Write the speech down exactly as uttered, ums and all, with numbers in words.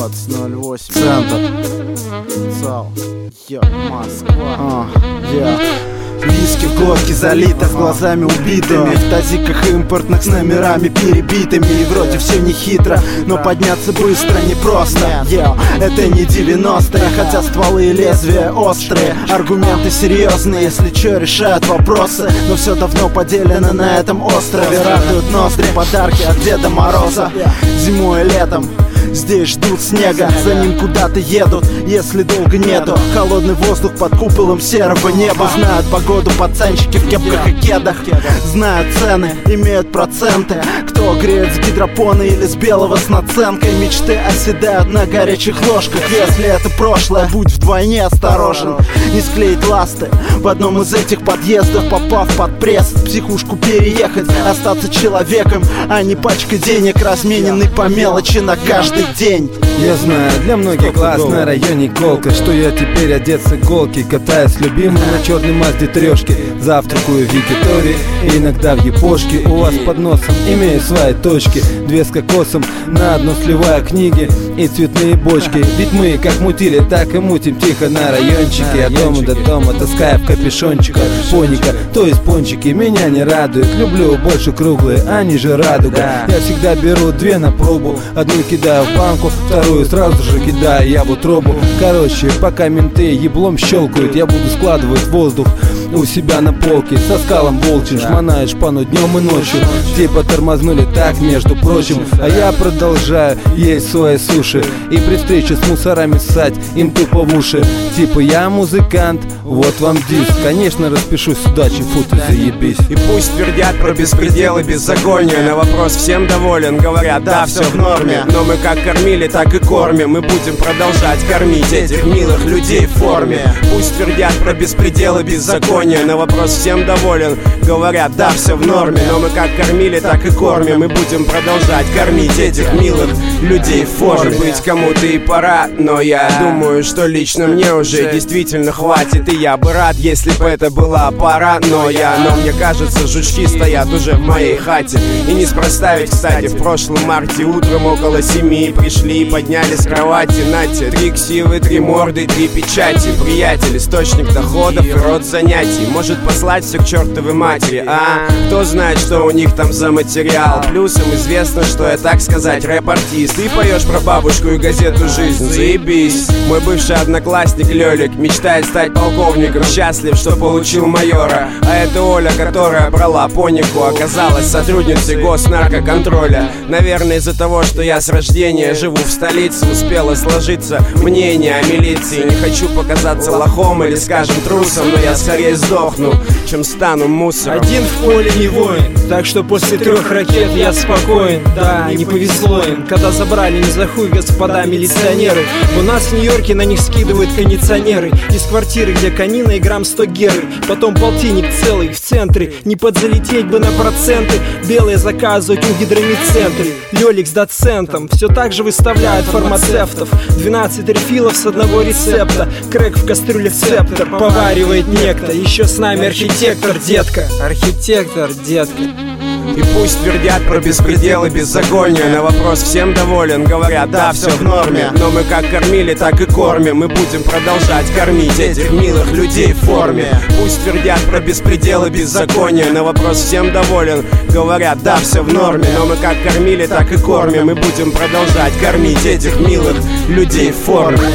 двадцать ноль восемь. Центр. ЦАО. Йо, Москва. А, я. Виски в глотке залито, с глазами убитыми, в тазиках импортных с номерами перебитыми. И вроде все не хитро, но подняться быстро непросто. Йо, это не девяностые, хотя стволы и лезвия острые. Аргументы серьезные, если чё, решают вопросы. Но все давно поделено на этом острове. Радуют ноздри подарки от Деда Мороза. Зимой и летом здесь ждут снега, за ним куда-то едут, если долго нету. Холодный воздух под куполом серого неба. Знают погоду пацанчики в кепках и кедах. Знают цены, имеют проценты. Кто греет с гидропона или с белого с наценкой. Мечты оседают на горячих ложках. Если это прошлое, будь вдвойне осторожен. Не склеить ласты в одном из этих подъездов, попав под пресс. В психушку переехать, остаться человеком, а не пачкой денег, размененный по мелочи на каждый день. Я знаю, для многих класс на районе Колка, что я теперь одет с иголки, катаюсь любимый на черной Мазде трешки, завтракаю в Якитории, иногда в Япошке. У вас под носом имею свои точки, две с кокосом, на одну сливаю книги и цветные бочки. Ведь мы как мутили, так и мутим тихо на райончике. От дома до дома таская в капюшончика поника, то есть пончики меня не радуют. Люблю больше круглые, они же радуга. Я всегда беру две на пробу, одну кидаю в банку, вторую сразу же кидаю я в утробу. Короче, пока менты еблом щелкают, я буду складывать воздух у себя на полке. Со скалом волчьим шмонаешь пану днем и ночью. Типа тормознули так, между прочим. А я продолжаю есть свои суши и при встрече с мусорами ссать им тупо в уши. Типа я музыкант, вот вам диск. Конечно, распишусь с удачи, фу ты заебись. И пусть твердят про беспредел и беззаконие, на вопрос всем доволен, говорят, да, все в норме. Но мы как кормили, так и кормим. Мы будем продолжать кормить этих милых людей в форме. Пусть твердят про беспредел и беззаконие, на вопрос всем доволен, говорят, да, все в норме. Но мы как кормили, так и кормим. Мы будем продолжать кормить этих милых людей в форме. Может быть, кому-то и пора, но я думаю, что лично мне уже действительно хватит. И я бы рад, если бы это была пора, но я, но мне кажется, жучки стоят уже в моей хате. И неспроста ведь, кстати, в прошлом марте утром около семи пришли и подняли с кровати. Нате, три ксивы, три морды, три печати. Приятель, источник доходов и род занятий. Может послать все к чертовой матери, а кто знает, что у них там за материал. Плюсом известно, что я, так сказать, рэп-артист. Ты поешь про бабушку и газету «Жизнь», заебись. Мой бывший одноклассник Лёлик мечтает стать полковником, счастлив, что получил майора. А это Оля, которая брала понику, оказалась сотрудницей госнаркоконтроля. Наверное, из-за того, что я с рождения живу в столице, успело сложиться мнение о милиции. Не хочу показаться лохом или, скажем, трусом, но я скорее сдохну, чем стану мусором. Один в поле не воин, так что после трех ракет я спокоен. Да, не повезло им, когда забрали не за хуй господа милиционеры. У нас в Нью-Йорке на них скидывают кондиционеры из квартиры, где конина и грамм сто геры. Потом полтинник целый в центре, не подзалететь бы на проценты. Белые заказывать у гидромедцентре. Лёлик с доцентом все так же выставляют фармацевтов. двенадцать рефилов с одного рецепта. Крэк в кастрюле септор поваривает некто. Еще с нами архитектор, детка. Архитектор, детка. И пусть твердят про беспредел и беззаконие, на вопрос всем доволен, говорят, да, все в норме. Но мы как кормили, так и кормим. Мы будем продолжать кормить этих милых людей в форме. Пусть твердят про беспредел и беззаконие, на вопрос всем доволен, говорят, да, все в норме. Но мы как кормили, так и кормим. Мы будем продолжать кормить этих милых людей в форме.